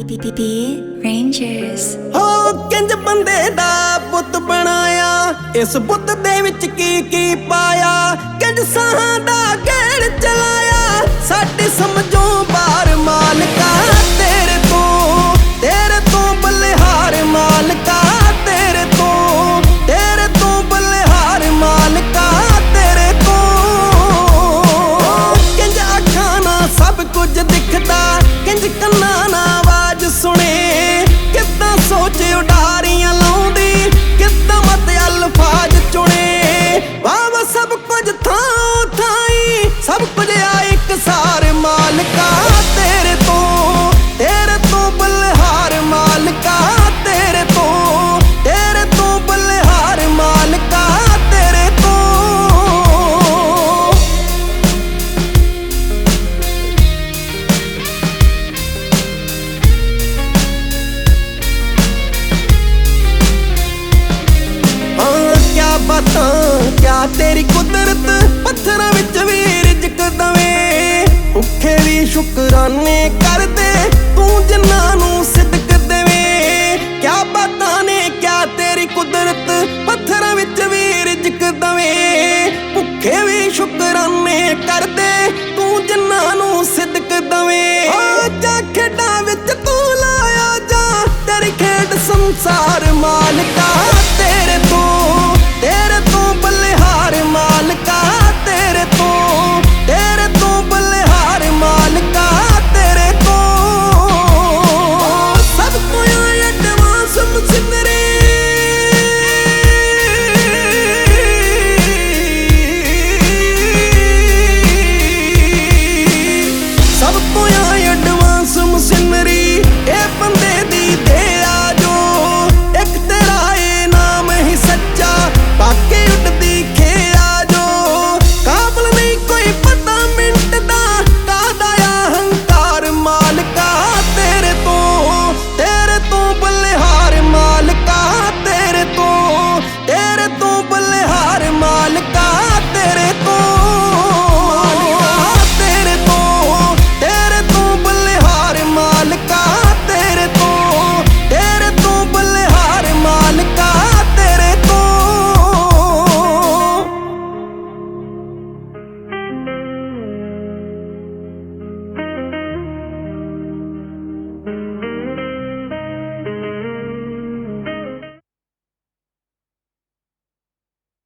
Rangers हो किंज बंदे दा पुत बनाया इस पुत दे विच की पाया किंज साहां दा गेड़ चलाया साडी समझों बार मालका तेरे तो बलिहार मालका तेरे तो बलिहार मालका तेरे तो किंज अखां ना सब कुछ दिखदा किंज कन्ना ना आवाज सुने किद्दां सोच उडारियां लाउंदी किद्दां मत अल्फाज चुने वाह सब कुछ थां थाई सब कुछ आ एक सार मालका तेरे तो बलिहार मालका तेरे तो बलिहार मालका तेरे तो क्या बातां क्या तेरी कुदरत पत्थरां विच भी रिजक दवे भुखे भी शुकराने कर दे तू जिन्ना नू सिदक देवे क्या बातां ने क्या तेरी कुदरत पत्थरां विच भी रिजक दवे भुखे भी शुकराने कर दे तू जिन्ना नू सिदक दवे जा खेडां विच तू लाया जा तेरी खेड संसार मालका